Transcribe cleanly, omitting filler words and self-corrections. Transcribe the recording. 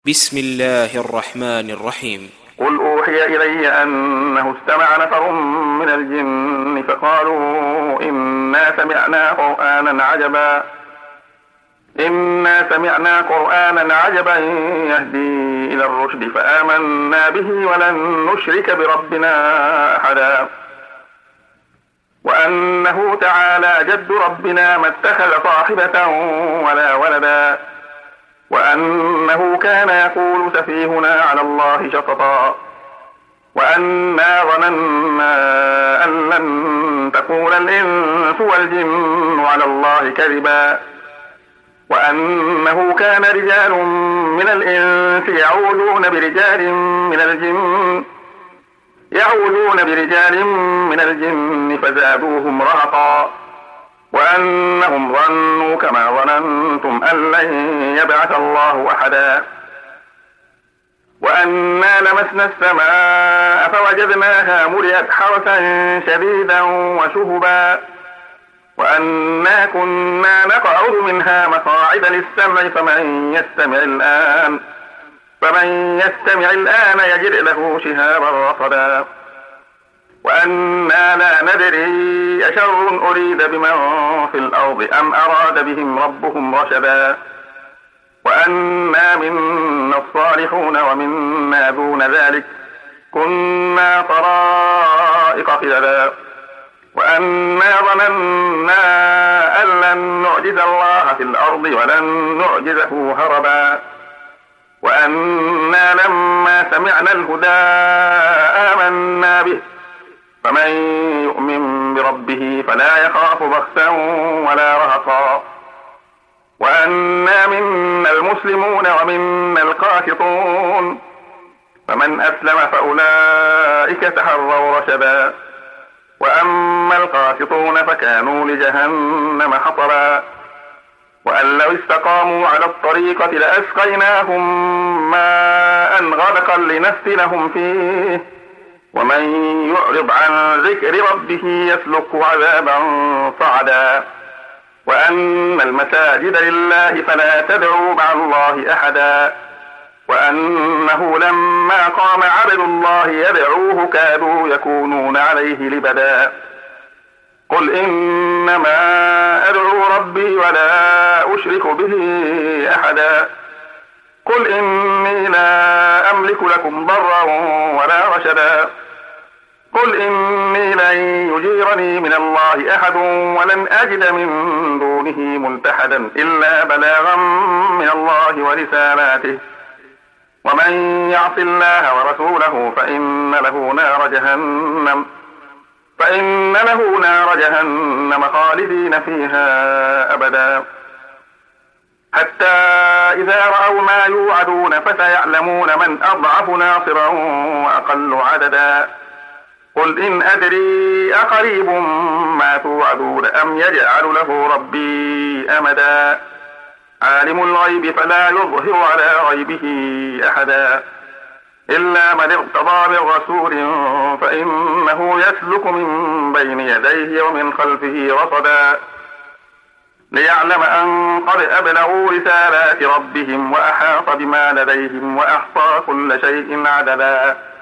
بسم الله الرحمن الرحيم. قل أوحي إلي أنه استمع نفر من الجن فقالوا إنا سمعنا قرآنا عجبا يهدي إلى الرشد فآمنا به ولن نشرك بربنا أحدا وأنه تعالى جد ربنا ما اتخذ صاحبة ولا ولدا وأنه كان يقول سفيهنا على الله شططا وأنا ظننا أن لن تقول الإنس والجن على الله كذبا وأنه كان رجال من الإنس يعوذون برجال من الجن فزادوهم رهقا وأنهم ظنوا كما ظننتم أن لن يبعث الله أحدا وأنا لمسنا السماء فوجدناها ملئت حرسا شديدا وشهبا وأنا كنا نقعد منها مقاعد للسمع فمن يستمع الآن يجد له شهابا رصدا وأنا لا ندري أشر أريد بمن في الأرض أم أراد بهم ربهم رشدا وأنا منا الصالحون ومنا دون ذلك كنا طرائق قددا وأنا ظننا أن لن نعجز الله في الأرض ولن نعجزه هربا وأنا لما سمعنا الهدى آمنا به فمن يؤمن بربه فلا يخاف بخسا ولا رهقا وأنا منا المسلمون ومنا القاسطون فمن أسلم فأولئك تحروا رشدا وأما القاسطون فكانوا لجهنم حطبا وأن لو استقاموا على الطريقة لأسقيناهم ماء غدقا لنفتنهم فيه ومن يعرض عن ذكر ربه يسلك عذابا صعدا وأن المساجد لله فلا تدعوا مع الله أحدا وأنه لما قام عبد الله يدعوه كادوا يكونون عليه لبدا قل إنما أدعو ربي ولا أشرك به أحدا قل إني لا أملك لكم ضرا ولا رشدا قل إني لن يجيرني من الله أحد ولن أجد من دونه ملتحدا إلا بلاغا من الله ورسالاته ومن يعص الله ورسوله فإن له نار جهنم خالدين فيها أبدا حتى إذا رأوا ما يوعدون فسيعلمون من أضعف ناصرا وأقل عددا قل إن أدري أقريب ما توعدون أم يجعل له ربي أمدا عالم الغيب فلا يظهر على غيبه أحدا إلا من ارتضى من رسول فإنه يسلك من بين يديه ومن خلفه رصدا ليعلم أن قد أبلغوا رسالات ربهم وأحاط بما لديهم وأحصى كل شيء عددا